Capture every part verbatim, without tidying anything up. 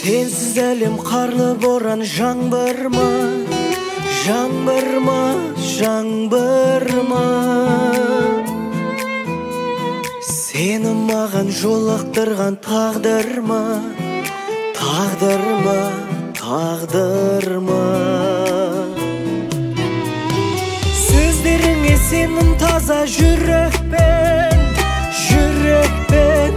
Sensiz әлем қарлы боран жаңбыр ма, жаңбыр ма, жаңбыр ма. Сені маған жолықтырған тағдыр ма, тағдыр ма, тағдыр ма. Сөздеріңе сенім таза жүрекпен, жүрекпен,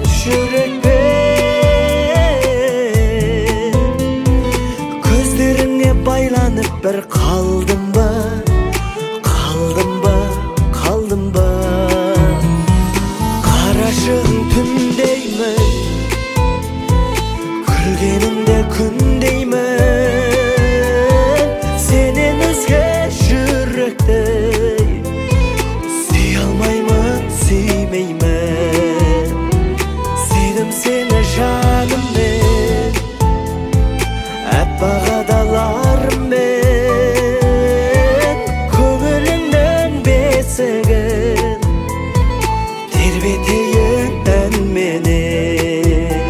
жүрекпен. Көздеріңе байланып бір қалдым ба, қалдым ба, қалдым ба. Қарашығын түндеймін, күлгеніңде күндеймін. Сенен өзге жүректі сүй алмаймын, сүймеймін. Сүйдім сені жаныммен, аппақ адаларыммен. Көңілімнің бесігін тербетейін әнменен.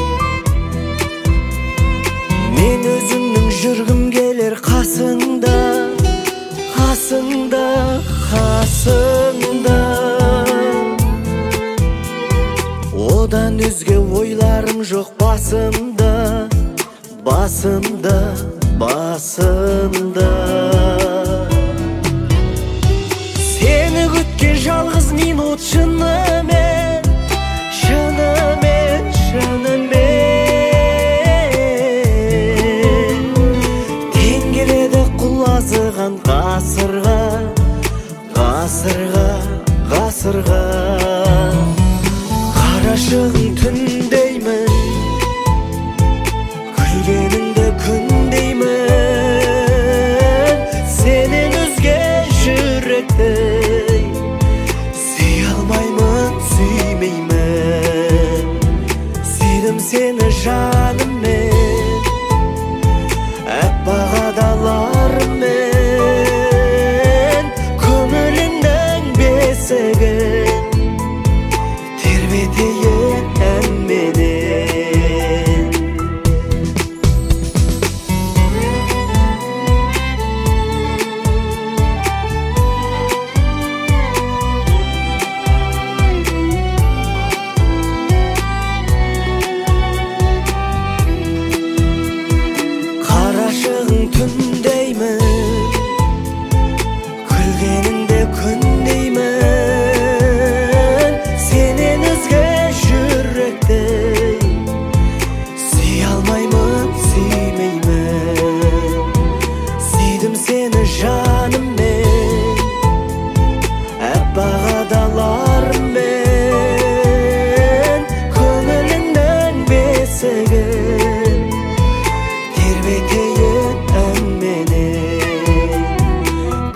Мен өзіңнің жүргім келер қасыңда, қасыңда, қасыңда. Одан өзге ойларым жоқ басымда, басымда, басымда. Сені күткен жалғыз минут шынымен, шынымен, шынымен. Тең келеді құлазыған ғасырға, ғасырға, ғасырға. Қарашығын түндеймін, күлгеніңді күндеймін. Сенен өзге жүректі сүй алмаймын, сүймеймін. Сүйдім сені жаныммен, аппақ адаларыммен. Көңілімнің бесігін тербетейін әнменен. Қарашығын түндеймін, күлгеніңде күндеймін. Сенен өзге жүректі сүй алмаймын, сүймеймін. Сүйдім сені жаныммен, аппақ адаларыммен. Көңілімнің бесігін тербетейін әнменен.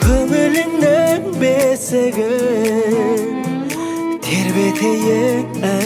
Көңіліңнің бесігін тербетейін әнменен.